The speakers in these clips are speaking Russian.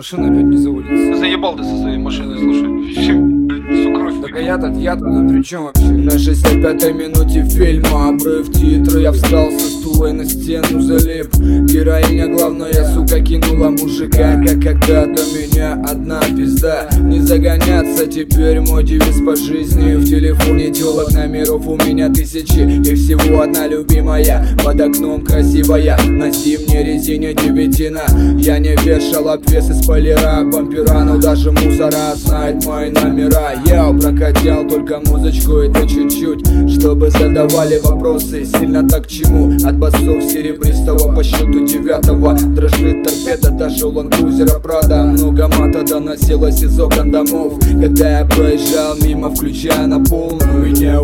машина опять не заводится. Заебал ты со своей машиной, слушай. Свекровь. Так а я-то при чем вообще? На 65-й минуте фильма обрыв титры. Я встал со стула и на стену залип. Героиня главная, сука, кинула мужика. Как когда-то меня одна пизда. Не загоняться теперь мой девиз по жизни. В телефоне телок номеров у меня тысячи. И всего одна любимая, под окном красивая. На зимней резине девятина. Я не вешал обвес из полира бампера, но даже мусора знает мои номера. Я прокатил только музычку, это чуть-чуть, чтобы задавали вопросы. Сильно так к чему? От басов серебристого по счету 9-го. Дрожит торпеда, даже у ландкрузера Прада. Много мата доносилось из окон домов, когда я проезжал мимо, включая на полную. У меня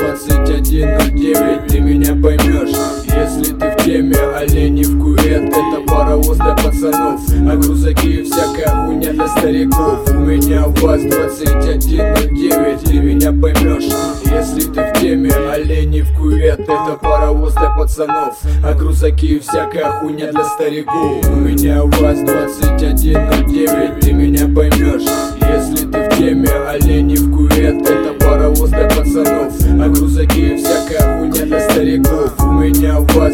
УАЗ-2109, ты меня поймешь, если ты в теме. Олени в кювет, это паровоз для пацанов, а грузаки всякая хуйня для стариков. У меня УАЗ-2109, ты меня поймешь, если ты в теме. Олени в кювет, это паровоз для пацанов, а грузаки всякая хуйня для стариков. У меня УАЗ-2109, ты меня поймешь, если ты в теме. Олени в кювет, это паровоз для пацанов, а грузаки всякая хуйня для стариков. У меня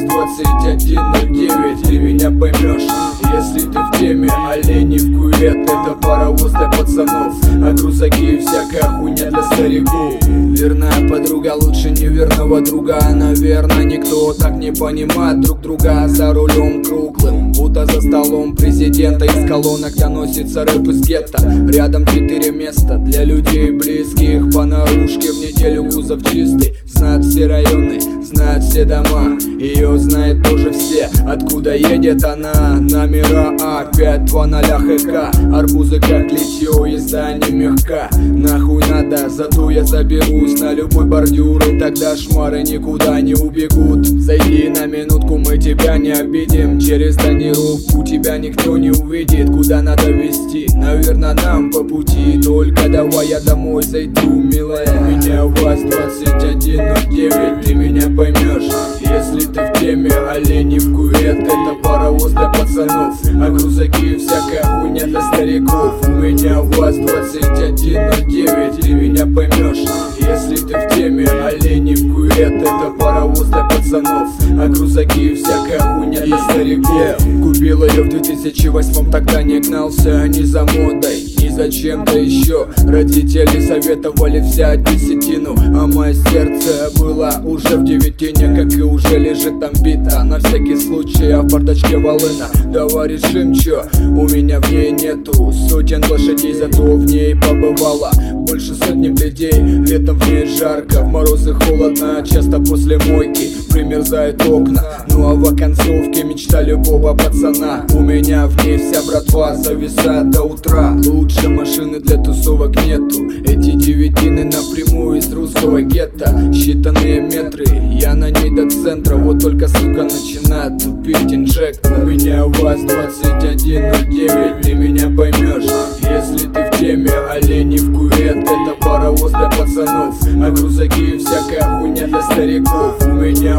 УАЗ-2109, ты меня поймешь, если ты в теме. Олени в кювет, это паровоз для пацанов, а грузаки всякая хуйня для стариков. Верная подруга лучше неверного друга. Наверное, никто так не понимает друг друга. За рулем круглым, будто за столом президента. Из колонок доносится рэп из гетто. Рядом 4 места для людей близких. По наружке в неделю кузов чистый. Знают все районы, знают все дома. Ее знают тоже все. Откуда едет она? Номера А520 ХК. Арбузы как литье, езда не мягка. Нахуй надо, зато я заберусь на любой бордюр, и тогда шмары никуда не убегут. Зайди на минутку, мы тебя не обидим. Через тонировку тебя никто не увидит. Куда надо везти? Наверное, нам по пути. Только давай я домой зайду, милая. У меня УАЗ-2109, ты меня поймешь, если ты в теме. Олени в кювет, это паровоз для пацанов, а грузаки всякая хуйня для стариков. У меня УАЗ-2109, ты меня поймешь, если ты в теме. Олени в кювет, это паровоз для пацанов, а грузаки всякая хуйня для стариков. Купил ее в 2008, тогда не гнался ни за модой, ни за чем-то еще. Родители советовали взять десятину, а мое сердце было уже в девятине. Как и уже лежит там бита, на всякий случай, а в бардачке волына. Давай решим, чё, у меня в ней нету сотен лошадей, зато в ней побывало больше сотни людей. Летом в ней жарко, в морозы холодно, часто после мойки примерзают окна. Ну а в оконцовке мечта любого пацана. У меня в ней вся братва зависает до утра. Лучше машины для тусовок нету. Эти девятины напрямую из русского гетто. Считанные метры, я на ней до центра. Вот только, сука, начинает тупить инжект. У меня УАЗ-2109, ты меня поймешь, если ты в теме. Олени в кювет, это паровоз для пацанов, а грузаки всякая хуйня для стариков. У меня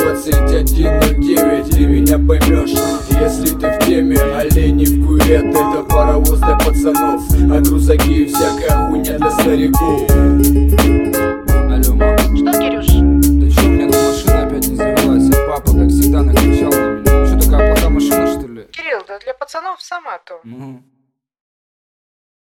УАЗ-2109, ты меня поймешь, если ты в теме. Олени в кювет, это паровоз для пацанов, а грузаки всякая хуйня для стариков. Алло, мама. Что, Кирюш? Да чё, у меня тут машина опять не завелась, а папа, как всегда, накричал на меня. Чё, такая плохая машина, что ли? Кирилл, да для пацанов сама то. Ну.